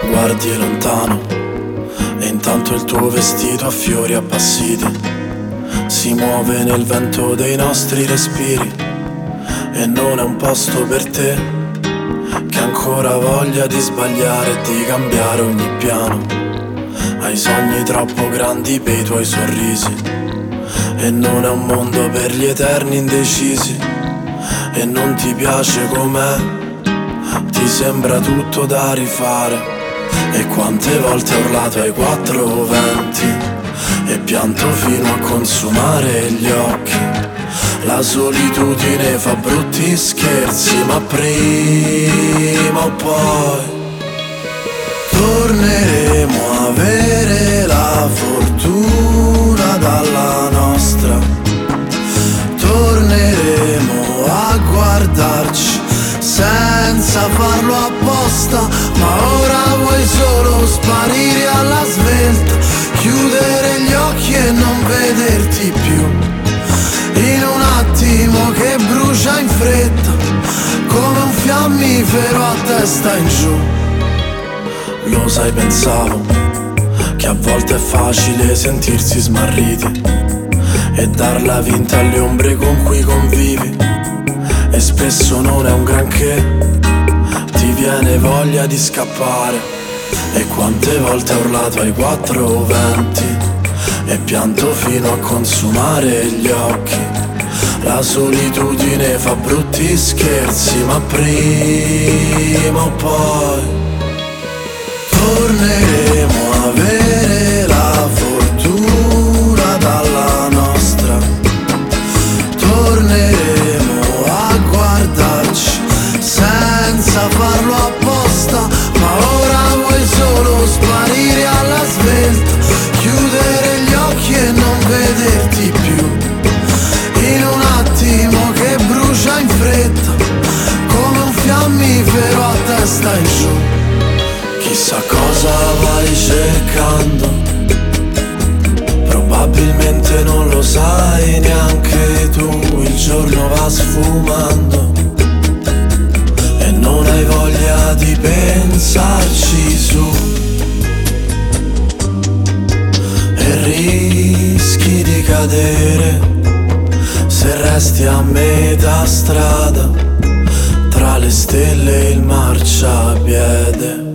guardi lontano e intanto il tuo vestito a fiori appassiti si muove nel vento dei nostri respiri. E non è un posto per te che ancora voglia di sbagliare e di cambiare ogni piano. Hai sogni troppo grandi per i tuoi sorrisi e non è un mondo per gli eterni indecisi. E non ti piace com'è, ti sembra tutto da rifare. E quante volte hai urlato ai quattro venti e pianto fino a consumare gli occhi. La solitudine fa brutti scherzi, ma prima o poi torneremo a avere la fortuna dalla nostra. Torneremo a guardarci senza farlo apposta, ma ora vuoi solo sparire alla svelta, chiudere gli occhi e non vederti più. In un attimo che brucia in fretta, come un fiammifero a testa in giù. Lo sai, pensavo che a volte è facile sentirsi smarriti e darla vinta alle ombre con cui convivi. E spesso non è un granché, ti viene voglia di scappare. E quante volte ho urlato ai quattro venti e pianto fino a consumare gli occhi. La solitudine fa brutti scherzi, ma prima o poi torneremo a avere la fortuna dalla nostra. Torneremo a guardarci senza farlo apposta, ma ora vuoi solo sparire alla svelta, chiudere gli occhi e non vederti più. In un attimo che brucia in fretta, come un fiammifero a testa in giù. Chissà cosa vai cercando, probabilmente non lo sai neanche tu. Il giorno va sfumando e non hai voglia di pensarci su. E rischi di cadere se resti a metà strada tra le stelle e il marciapiede.